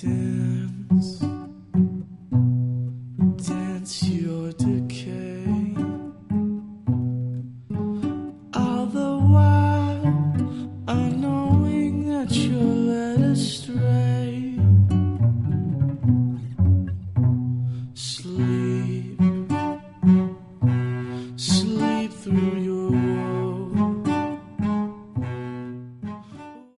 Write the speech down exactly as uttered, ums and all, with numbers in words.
dance, dance your decay. All the while, unknowing that you're